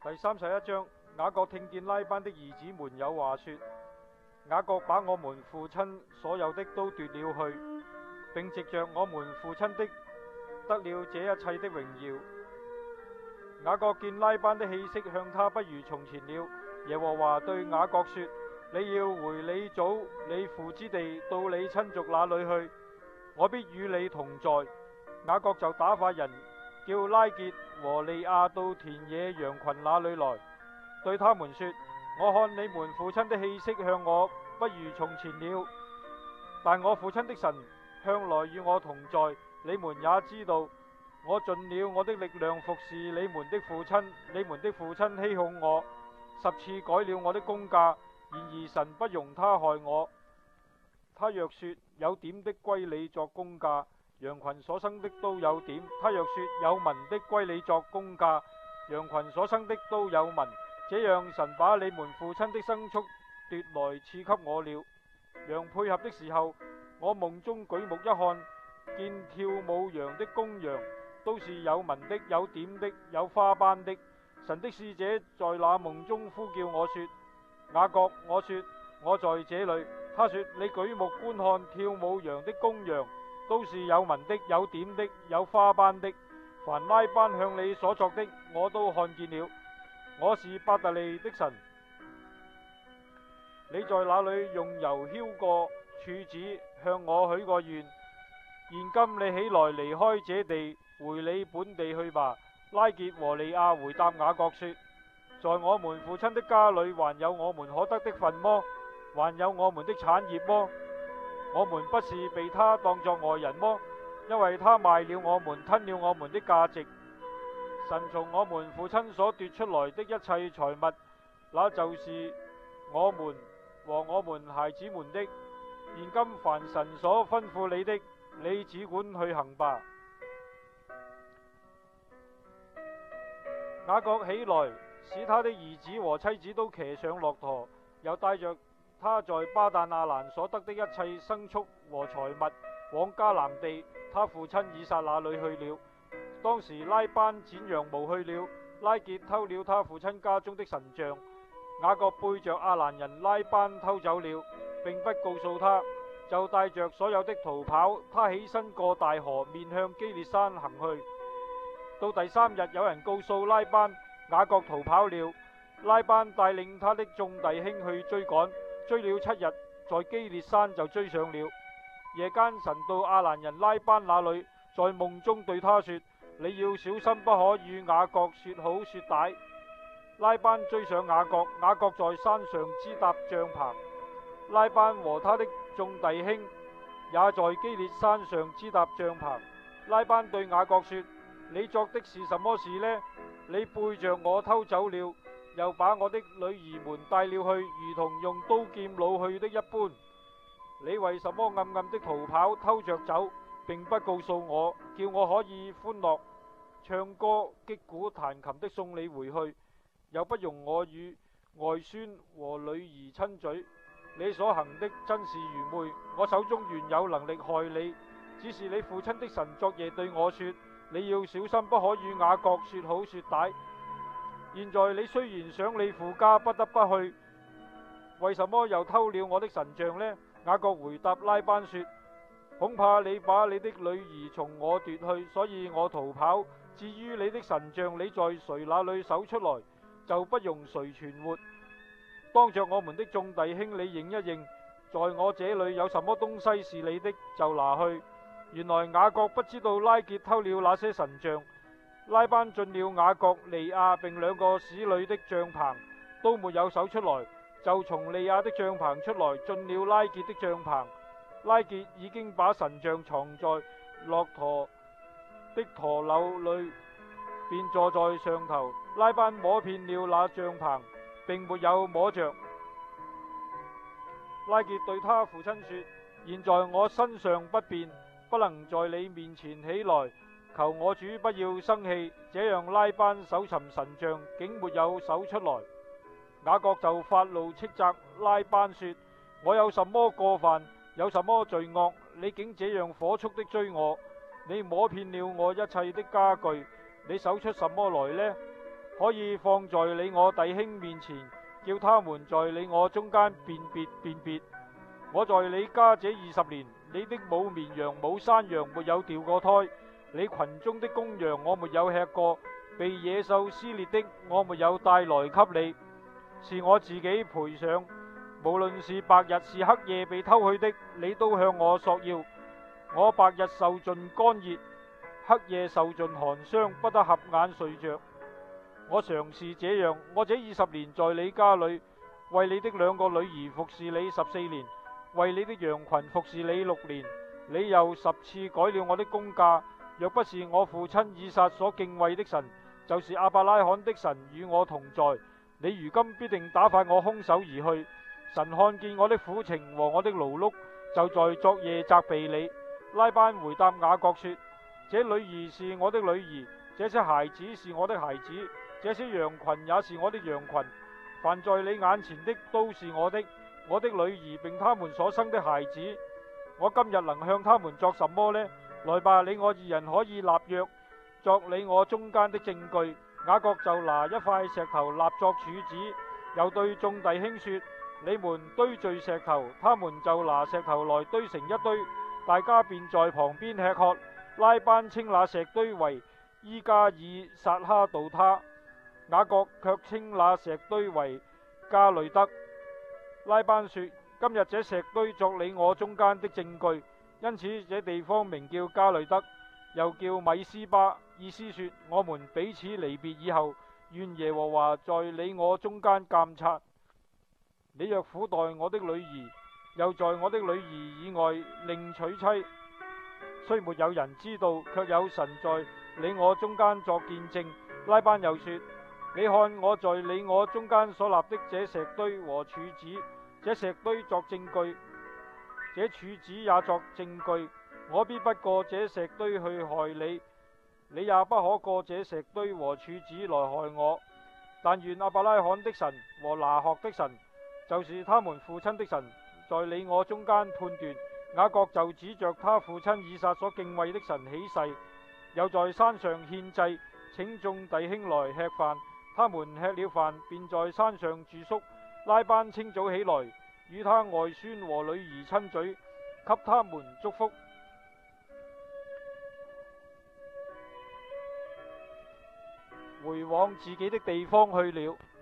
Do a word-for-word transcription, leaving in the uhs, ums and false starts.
第三十一章，雅各聽見拉班的兒子們有話說：雅各把我們父親所有的都奪了去，並藉着我們父親的得了這一切的榮耀。雅各見拉班的氣息向他不如從前了，耶和華對雅各說：你要回你祖你父之地，到你親族那裏去，我必與你同在。雅各就打發人叫拉結和利亞到田野羊群那裏來，對他們說：我看你們父親的氣息向我不如從前了，但我父親的神向來與我同在。你們也知道，我盡了我的力量服侍你們的父親，你們的父親欺哄我，十次改了我的工價，然而神不容他害我。他若說有點的歸你作工價，羊群所生的都有點；他若說有文的歸你作工價，羊群所生的都有文。這樣神把你們父親的牲畜奪來賜給我了。羊配合的時候，我夢中舉目一看，見跳舞羊的公羊都是有文的、有點的、有花斑的。神的使者在那夢中呼叫我說：雅各。我說：我在這裏。他說：你舉目觀看跳舞羊的公羊，都是有文的、有點的、有花斑的。凡拉班向你所作的，我都看見了。我是伯特利的神。你在那裏用油澆過柱子，向我許過願。現今你起來離開這地，回你本地去吧。拉結和利亞回答雅各說：在我們父親的家裏，還有我們可得的份麼？還有我們的產業麼？我們不是被他當作外人麼？因為他賣了我們，吞了我們的價值。神從我們父親所奪出來的一切財物，那就是我們和我們孩子們的。現今凡神所吩咐你的，你只管去行吧。雅各起來，使他的兒子和妻子都騎上駱駝，又帶着他在巴旦亞蘭所得的一切牲畜和財物，往迦南地他父親以撒那裏去了。當時拉班剪羊毛去了，拉結偷了他父親家中的神像。雅各背着亞蘭人拉班偷走了，並不告訴他，就帶着所有的逃跑。他起身過大河，面向基列山行去。到第三日，有人告訴拉班，雅各逃跑了。拉班帶領他的眾弟兄去追趕，追了七日，在基列山就追上了。夜間，神到亞蘭人拉班那裏，在夢中對他說：你要小心，不可與雅各說好說歹。拉班追上雅各，雅各在山上支搭帳棚。拉班和他的眾弟兄也在基列山上支搭帳棚。拉班對雅各說：你作的是什麼事呢？你背着我偷走了，又把我的女兒們帶了去，如同用刀劍擄去的一般。你為什麼暗暗的逃跑，偷着走，並不告訴我，叫我可以歡樂唱歌擊鼓彈琴的送你回去，又不容我與外孫和女兒親嘴？你所行的真是愚昧，我手中原有能力害你，只是你父親的神昨夜對我說：你要小心，不可與雅各說好說歹。現在你雖然想你父家不得不去，為什麼又偷了我的神像呢？雅各回答拉班說：恐怕你把你的女兒從我奪去，所以我逃跑。至於你的神像，你在誰那裏搜出來，就不容誰存活。當着我們的眾弟兄，你認一認，在我這裏有什麼東西是你的，就拿去。原來雅各不知道拉結偷了那些神像。拉班進了雅各、利亞並兩個使女的帳棚，都沒有搜出來，就從利亞的帳棚出來，進了拉結的帳棚。拉結已經把神像藏在駱駝的駝廩裏，便坐在上頭。拉班摸遍了那帳棚，並沒有摸着。拉結對他父親說：現在我身上不便，不能在你面前起來，求我主不要生氣。這樣拉班搜尋神像，竟沒有搜出來。雅各就發怒斥責拉班說：我有什麼過犯，有什麼罪惡，你竟這樣火速的追我？你摸遍了我一切的家具，你搜出什麼來呢？ 可以放在你我弟兄面前，叫他們在你我中間辨別辨別。我在你家這二十年，你的母綿羊、母山羊沒有掉過胎，你群中的公羊我沒有吃過，被野獸撕裂的我沒有帶來給你，是我自己賠上。無論是白日是黑夜被偷去的，你都向我索要。我白日受盡乾熱，黑夜受盡寒霜，不得合眼睡着。我常是這樣，我這二十年在你家裏，為你的兩個女兒服侍你十四年，為你的羊群服侍你六年。你又十次改了我的工價，若不是我父親以撒所敬畏的神，就是亞伯拉罕的神與我同在，你如今必定打發我空手而去。神看見我的苦情和我的勞碌，就在昨夜責備你。拉班回答雅各說：這女兒是我的女兒，這些孩子是我的孩子，這些羊群也是我的羊群。凡在你眼前的都是我的，我的女兒並他們所生的孩子。我今日能向他們作什麼呢？來吧，你我二人可以立約，作你我中間的證據。雅各就拿一塊石頭立作柱子，又對眾弟兄說：你們堆聚石頭，他們就拿石頭來堆成一堆，大家便在旁邊吃喝。拉班稱那石堆為伊加爾撒哈杜他，雅各卻稱那石堆為加累德。拉班說：今日這石堆作你我中間的證據，因此這地方名叫加累德，又叫米斯巴，意思說我們彼此離別以後，願耶和華在你我中間監察。你若苦待我的女兒，又在我的女兒以外另娶妻，雖沒有人知道，卻有神在你我中間作見證。拉班又說：你看我在你我中間所立的這石堆和柱子，這石堆作證據，這柱子也作證據，我必不過這石堆去害你，你也不可過這石堆和柱子來害我。但願亞伯拉罕的神和拿鶴的神，就是他們父親的神，在你我中間判斷。雅各就指着他父親以撒所敬畏的神起誓，又在山上獻祭，請眾弟兄來吃飯。他們吃了飯，便在山上住宿。拉班清早起來，與他外孫和女兒親嘴，給他們祝福，回往自己的地方去了。